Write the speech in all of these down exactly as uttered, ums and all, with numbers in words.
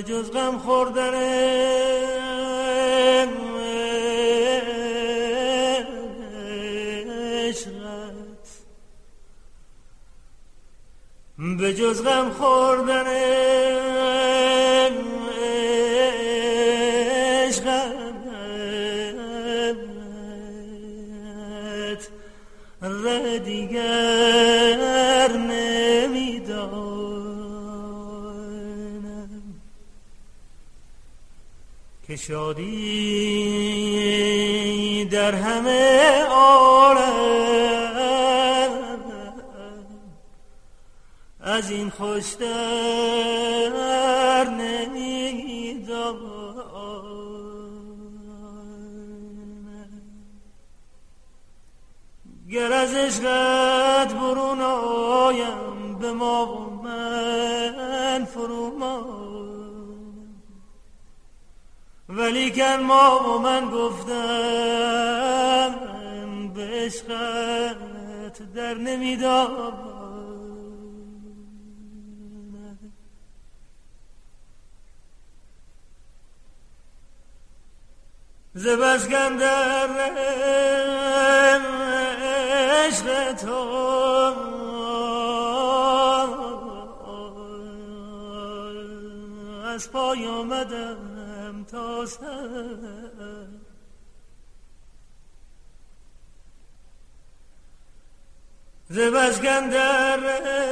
جز غم خوردن عشقت، به جز غم خوردن عشقت ره دیگر نمیدانم که شادی در همه عالم از این خوشتر نمیدانم. گر از عشقت برون آیم به ما و من فرومان، ولیکن ما و من گفتم به عشقت در نمیدانم. ز بس کاندر عشق تو از پای آمدم تا سر، ز بس کاندر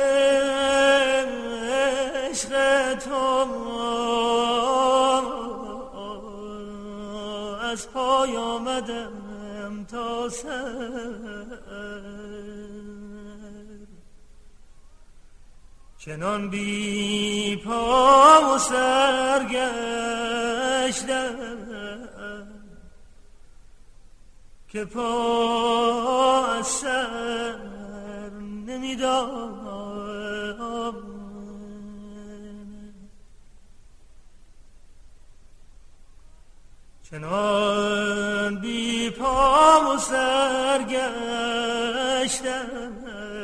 عشق تو از پای آمدم تا سر، چنان بی پا و سر گشتم که پا از سر نمیدانم. چنان بی پا و سر گشتم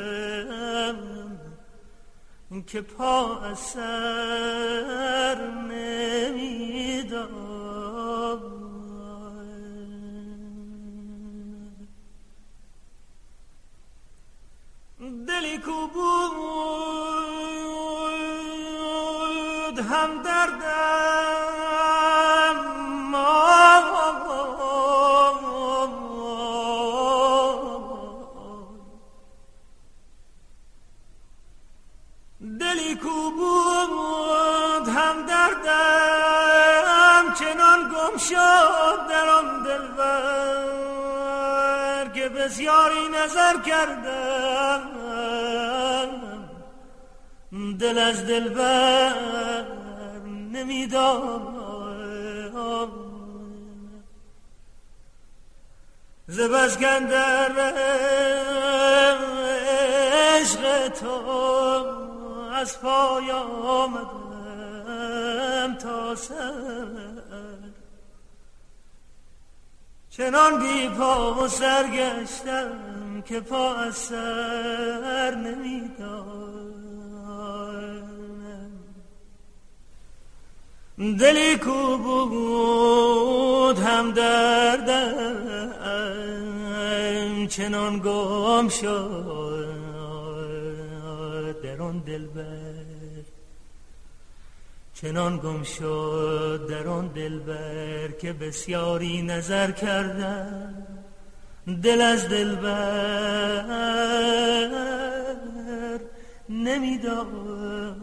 که پا از سر نمیدانم. دلی کو بود هم دردم دلی کو بود هم دردم چنان گم شد در آن دلبر که بسیاری نظر کردم دل از دلبر نمیدانم. ز بس کاندر عشق تو از پای آمدم تا سر، چنان بی پا و سر گشتم که پا از سر نمیدانم. دلی کو بود هم دردم چنان گم شد در آن دلبر، چنان گم شد در آن دلبر که بسیاری نظر کردم دل از دلبر نمیدانم.